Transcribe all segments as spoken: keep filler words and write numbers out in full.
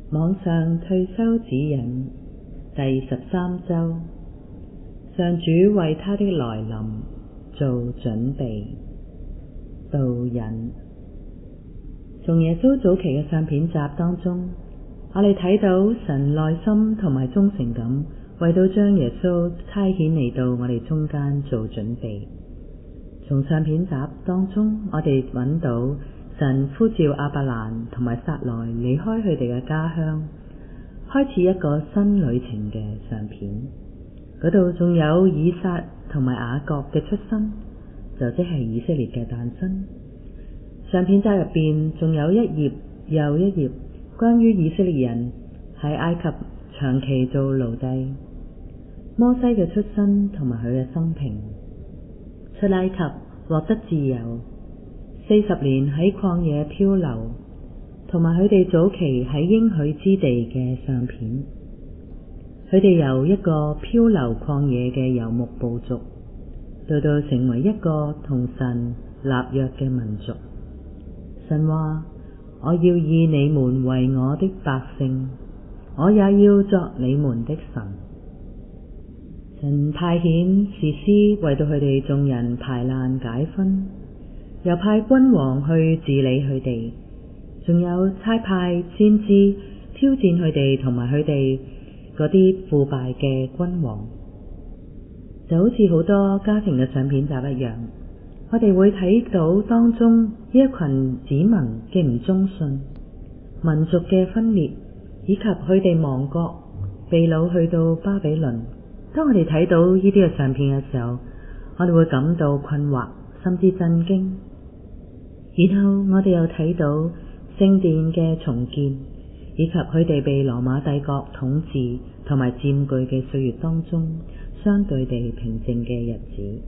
網上退休指引第十三周，上主為他的來臨做準備。導引。從耶穌早期嘅相片集當中，我哋睇到神耐心同埋忠誠咁為到將耶穌差遣嚟到我哋中間做準備。從相片集當中，我哋揾到神呼召亞伯蘭同埋撒萊離開佢哋嘅家鄉，開始一個新旅程嘅相片。嗰度仲有以撒同埋雅各嘅出生，就即係以色列嘅誕生。相片集入邊仲有一頁又一頁關於以色列人喺埃及長期做奴隸，摩西嘅出身同埋佢嘅生平，出埃及獲得自由，四十年喺曠野漂流，同埋佢哋早期喺應許之地嘅相片。佢哋由一個漂流曠野嘅游牧部族，到到成為一個同神立約嘅民族。神話：我要以你們為我的百姓，我也要作你們的神。神派遣士師為到佢哋眾人排難解紛，又派君王去治理佢哋，仲有差派先知挑戰佢哋同埋佢哋嗰啲腐敗嘅君王。就好似好多家庭嘅相片集一樣，我哋會睇到當中呢一群子民嘅唔忠信，民族嘅分裂，以及佢哋亡國被擄去到巴比倫。當我哋睇到呢啲嘅相片嘅時候，我哋會感到困惑，甚至震驚。然後我哋又睇到聖殿嘅重建，以及佢哋被羅馬帝國統治同埋佔據嘅歲月當中相對地平靜嘅日子。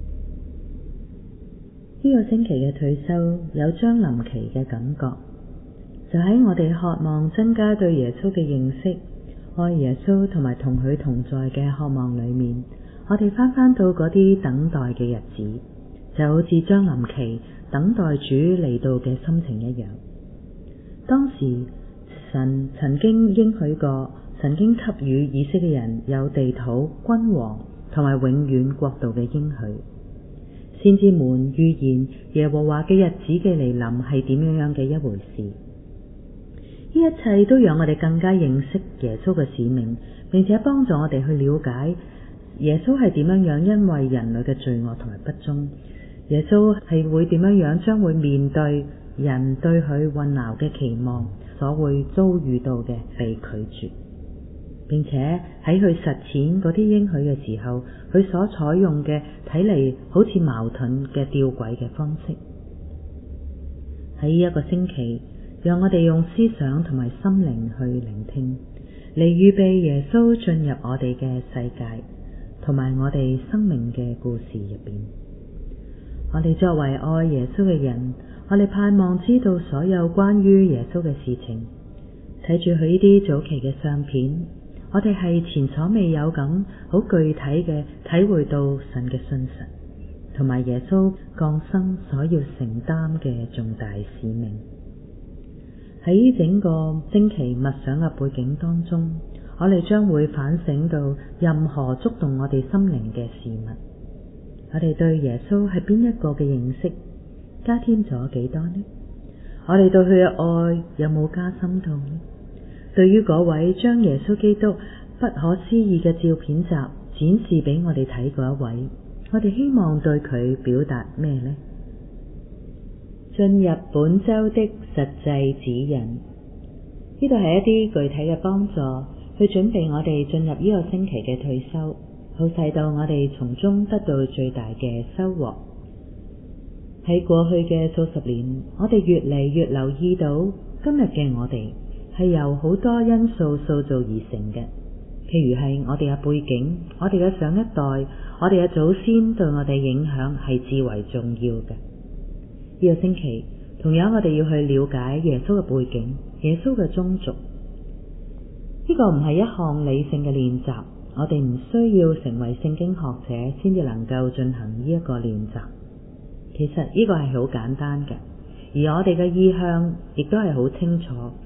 呢個星期嘅退休有將臨期嘅感覺，就喺我哋渴望增加對耶穌嘅認識，愛耶穌同埋同佢同在嘅渴望裏面，我哋翻返到嗰啲等待嘅日子，就好似將臨期等待主嚟到嘅心情一樣。當時神曾經應許過，曾經給予以色列人有地土、君王同埋永遠國度嘅應許。先知們預言耶和華嘅日子嘅嚟臨係點樣樣嘅一回事。呢一切都讓我哋更加認識耶穌嘅使命，並且幫助我哋去了解耶穌係點樣樣，因為人類嘅罪惡同埋不忠，耶穌係會點樣樣將會面對人對佢混淆嘅期望所會遭遇到嘅被拒絕，並且喺佢實踐嗰啲應許嘅時候，佢所採用嘅睇嚟好似矛盾嘅吊詭嘅方式。喺呢一個星期，讓我哋用思想同埋心靈去聆聽，嚟預備耶穌進入我哋嘅世界同埋我哋生命嘅故事入邊。我哋作為愛耶穌嘅人，我哋盼望知道所有關於耶穌嘅事情。睇住佢呢啲早期嘅相片，我哋係前所未有咁好具體嘅體會到神嘅信實，同埋耶穌降生所要承擔嘅重大使命。喺整個星期默想嘅背景當中，我哋將會反省到任何觸動我哋心靈嘅事物。我哋對耶穌係邊一個嘅認識加添咗幾多呢？我哋對佢嘅愛有冇加深到呢？對於嗰位將耶穌基督不可思議嘅照片集展示俾我哋睇嗰一位，我哋希望對佢表達咩呢？進入本周的實際指引，呢度係一啲具體嘅幫助，去準備我哋進入呢個星期嘅退休，好使到我哋從中得到最大嘅收穫。喺過去嘅數十年，我哋越嚟越留意到今日嘅我哋係由好多因素塑造而成嘅，譬如係我哋嘅背景，我哋嘅上一代，我哋嘅祖先對我哋影響係至為重要嘅。呢個星期同樣我哋要去了解耶穌嘅背景，耶穌嘅宗族。呢個唔係一項理性嘅練習，我哋唔需要成為聖經學者先至能夠進行呢一個練習。其實呢個係好簡單嘅，而我哋嘅意向亦都係好清楚，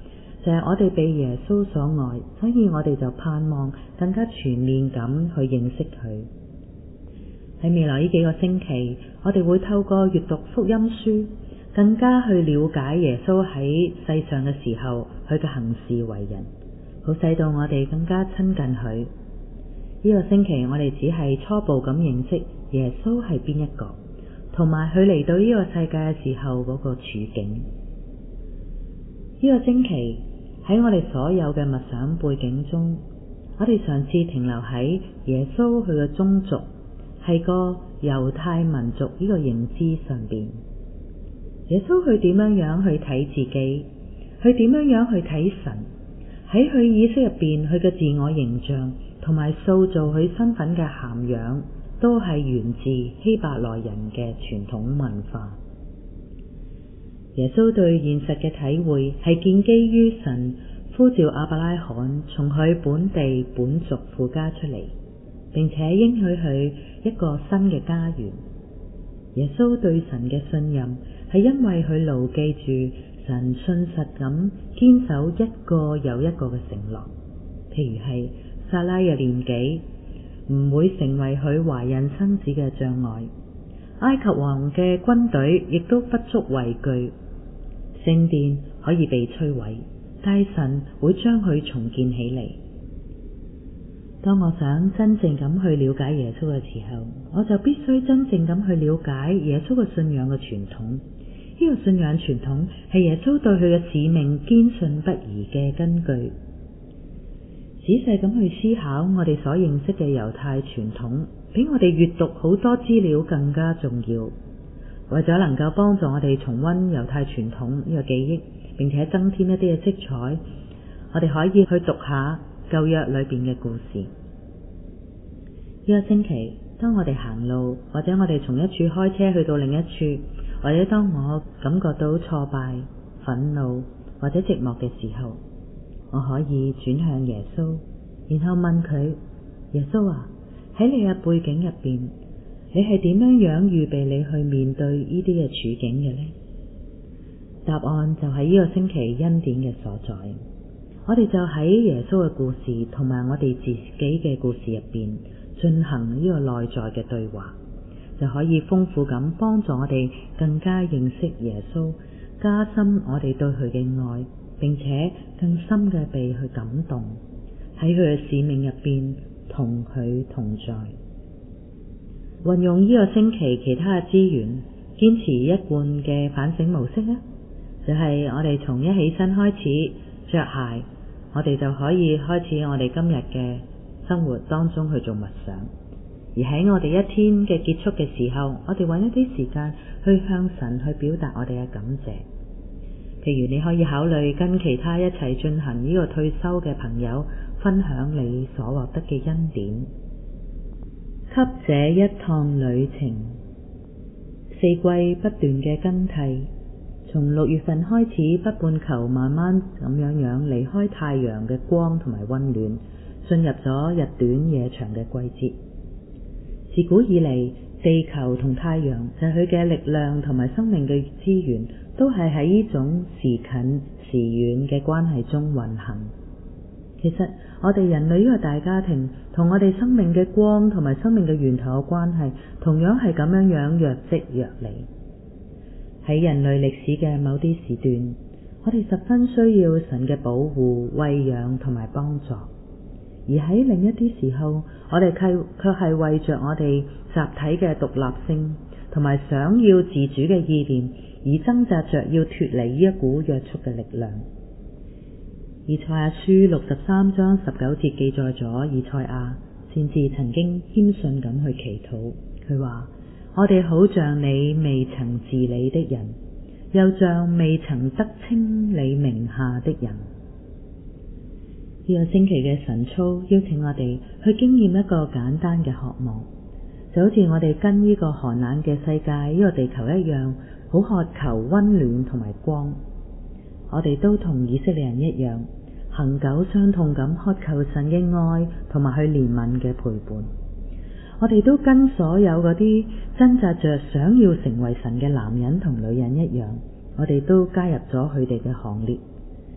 就係我哋被耶穌所愛，所以我哋就盼望更加全面咁去認識佢。喺未來呢幾個星期，我哋會透過閱讀福音書，更加去了解耶穌喺世上嘅時候佢嘅行事為人，好使到我哋更加親近佢。呢個星期我哋只係初步咁認識耶穌係邊一個，同埋佢嚟到呢個世界嘅時候嗰個處境。呢個星期喺我哋所有嘅默想背景中，我哋嘗試停留喺耶穌佢嘅宗族係個猶太民族呢個認知上邊。耶穌佢點樣樣去睇自己，佢點樣樣去睇神，喺佢意識入邊佢嘅自我形象同埋塑造佢身份嘅涵養，都係源自希伯來人嘅傳統文化。耶穌對現實嘅體會係建基於神呼召亞伯拉罕從佢本地本族父家出嚟，並且應許佢一個新嘅家園。耶穌對神嘅信任係因為佢牢記住神信實咁堅守一個又一個嘅承諾，譬如係撒拉嘅年紀唔會成為佢懷孕生子嘅障礙，埃及王嘅軍隊亦都不足畏懼，聖殿可以被摧毀，但神會將佢重建起嚟。當我想真正咁去了解耶穌嘅時候，我就必須真正咁去了解耶穌嘅信仰嘅傳統。呢、這個信仰傳統係耶穌對佢嘅使命堅信不疑嘅根據。仔細咁去思考我哋所認識嘅猶太傳統，比我哋閱讀好多資料更加重要。為咗能夠幫助我哋重溫猶太傳統呢個記憶，並且增添一啲嘅色彩，我哋可以去讀下舊約裏邊嘅故事。呢個星期，當我哋行路，或者我哋從一處開車去到另一處，或者當我感覺到挫敗、憤怒或者寂寞嘅時候，我可以轉向耶穌，然後問佢：耶穌啊，喺你嘅背景入邊，你係點樣樣預備你去面對呢啲嘅處境嘅呢？答案就係呢個星期恩典嘅所在。我哋就喺耶穌嘅故事同埋我哋自己嘅故事入邊進行呢個內在嘅對話，就可以豐富咁幫助我哋更加認識耶穌，加深我哋對佢嘅愛，並且更深嘅被佢感動，喺佢嘅使命入邊同佢同在。運用呢個星期其他嘅資源，堅持一貫嘅反省模式啊，就係我哋從一起身開始着鞋，我哋就可以開始我哋今日嘅生活當中去做默想。而喺我哋一天嘅結束嘅時候，我哋揾一啲時間去向神去表達我哋嘅感謝。譬如你可以考慮跟其他一齊進行呢個退休嘅朋友分享你所獲得嘅恩典。給這一趟旅程，四季不斷嘅更替，從六月份開始，北半球慢慢咁樣樣離開太陽嘅光同埋溫暖，進入咗日短夜長嘅季節。自古以嚟，地球同太陽就係佢嘅力量同埋生命嘅資源，都係喺呢種時近時遠嘅關係中運行。其實我哋人類呢個大家庭同我哋生命嘅光同埋生命嘅源頭嘅關係，同樣係咁樣樣若即若離。喺人類歷史嘅某啲時段，我哋十分需要神嘅保護、餵養同埋幫助。而喺另一啲時候，我哋卻卻係為着我哋集體嘅獨立性同埋想要自主嘅意念，而掙扎着要脫離呢一股約束嘅力量。以賽亞書六十三章十九節記載咗以賽亞先至曾經謙遜咁去祈禱，佢話：我哋好像你未曾治理的人，又像未曾得稱你名下的人。呢個星期嘅神操邀請我哋去經驗一個簡單嘅渴望，就好似我哋跟呢個寒冷嘅世界，呢個地球一樣，好渴求溫暖同埋光。我哋都同以色列人一樣，恒久傷痛咁渴求神嘅愛同埋去憐憫嘅陪伴。我哋都跟所有嗰啲掙扎着想要成為神嘅男人同女人一樣，我哋都加入咗佢哋嘅行列。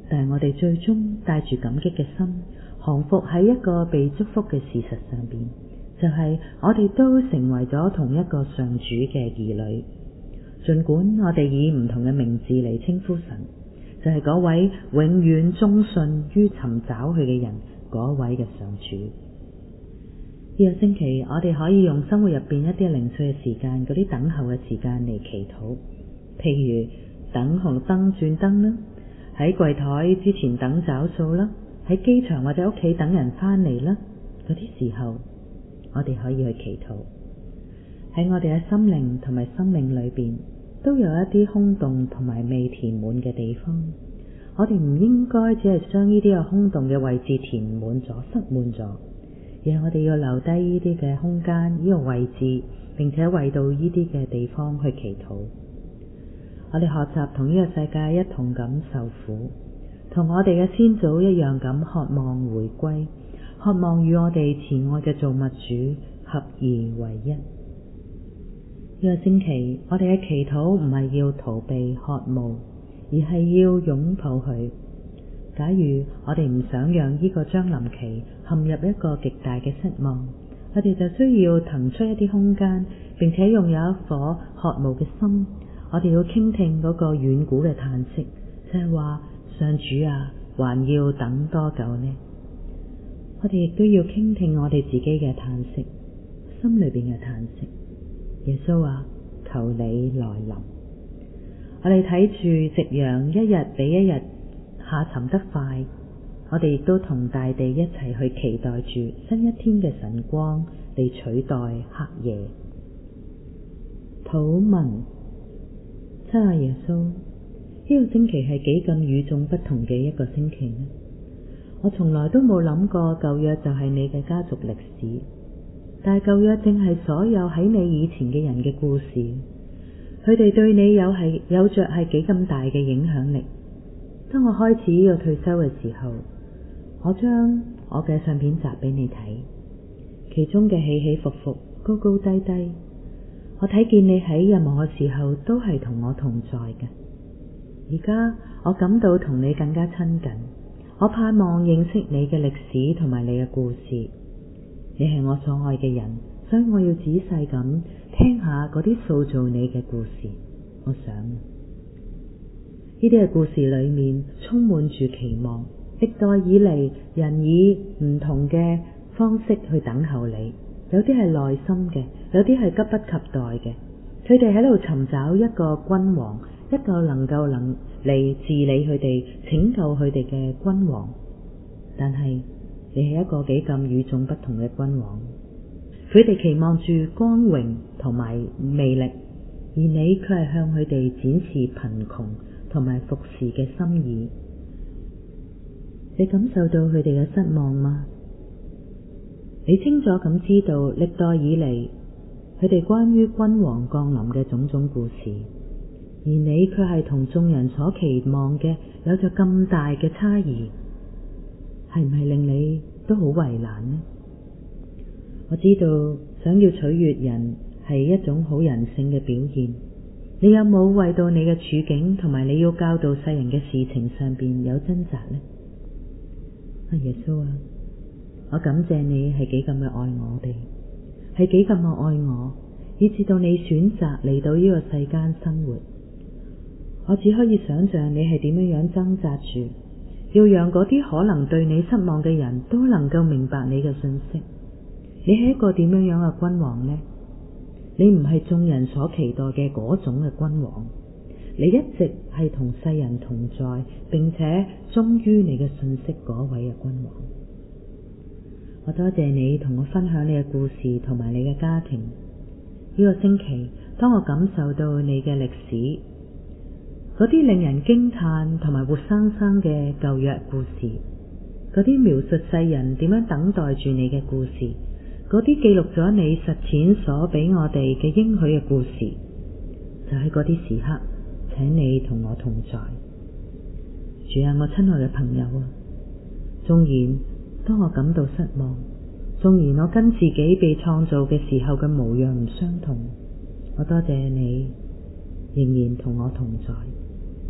但係我哋最終帶住感激嘅心，降服喺一個被祝福嘅事實上邊，就係、是、我哋都成為咗同一個上主嘅兒女。儘管我哋以唔同嘅名字嚟稱呼神，就係、是、嗰位永遠忠信於尋找佢嘅人嗰位嘅上主。呢、這個星期我哋可以用生活入邊一啲零碎嘅時間，嗰啲等候嘅時間嚟祈禱，譬如等紅燈轉燈啦，喺櫃台之前等找數啦，喺機場或者屋企等人返嚟啦，嗰啲時候我哋可以去祈禱。喺我哋嘅心靈同埋生命裏邊，都有一啲空洞同埋未填滿嘅地方，我哋唔應該只係將呢啲嘅空洞嘅位置填滿咗、塞滿咗，而係我哋要留低呢啲嘅空間、呢個位置，並且為到呢啲嘅地方去祈禱。我哋學習同呢個世界一同咁受苦，同我哋嘅先祖一樣咁渴望回歸，渴望與我哋慈愛嘅造物主合而為一。呢個星期我哋嘅祈禱唔係要逃避渴慕，而係要擁抱佢。假如我哋唔想讓呢個將臨期陷入一個極大嘅失望，我哋就需要騰出一啲空間，並且擁有一顆渴慕嘅心。我哋要傾聽嗰個遠古嘅嘆息，就係話上主啊，還要等多久呢？我哋亦都要傾聽我哋自己嘅嘆息，心裏邊嘅嘆息。耶穌啊，求你來臨。我哋睇住夕陽一日比一日下沉得快，我哋亦都同大地一齊去期待住新一天嘅晨光嚟取代黑夜。禱文。親愛耶穌，呢個星期係幾咁與眾不同嘅一個星期呢？我從來都冇諗過舊約就係你嘅家族歷史，但係舊約正係所有喺你以前嘅人嘅故事，佢哋對你有係有着係幾咁大嘅影響力。當我開始呢個退休嘅時候，我將我嘅相片集俾你睇，其中嘅起起伏伏、高高低低，我睇見你喺任何嘅時候都係同我同在嘅。而家我感到同你更加親近，我盼望認識你嘅歷史同埋你嘅故事。你係我所愛嘅人，所以我要仔細咁聽下嗰啲塑造你嘅故事。我想呢啲嘅故事裏面充滿住期望，歷代以嚟人以唔同嘅方式去等候你。有啲係耐心嘅，有啲係急不及待嘅。佢哋喺度尋找一個君王，一個能夠能嚟治理佢哋、拯救佢哋嘅君王。但係你係一個幾咁與眾不同嘅君王。佢哋期望住光榮同埋魅力，而你卻係向佢哋展示貧窮同埋服侍嘅心意。你感受到佢哋嘅失望嗎？你清楚咁知道歷代以嚟佢哋關於君王降臨嘅種種故事，而你卻係同眾人所期望嘅有着咁大嘅差異，係唔係令你都好為難呢？我知道想要取悅人係一種好人性嘅表現，你有冇為到你嘅處境同埋你要教導世人嘅事情上邊有掙扎呢？啊，耶穌啊，我感謝你係幾咁嘅愛我哋，係幾咁嘅愛我，以至到你選擇嚟到呢個世間生活。我只可以想象你係點樣樣掙扎住，要讓嗰啲可能對你失望嘅人都能夠明白你嘅信息。你係一個點樣樣嘅君王呢？你唔係眾人所期待嘅嗰種嘅君王，你一直係同世人同在，並且忠於你嘅信息嗰位嘅君王。我多謝你同我分享你嘅故事同埋你嘅家庭。呢個星期，當我感受到你嘅歷史，嗰啲令人驚嘆同埋活生生嘅舊約故事，嗰啲描述世人點樣等待住你嘅故事，嗰啲記錄咗你實踐所俾我哋嘅應許嘅故事，就喺嗰啲時刻，請你同我同在。主啊，我親愛嘅朋友啊，縱然當我感到失望，縱然我跟自己被創造嘅時候嘅模樣唔相同，我多謝你仍然同我同在。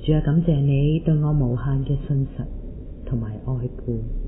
主啊，感謝你對我無限嘅信實同埋愛顧。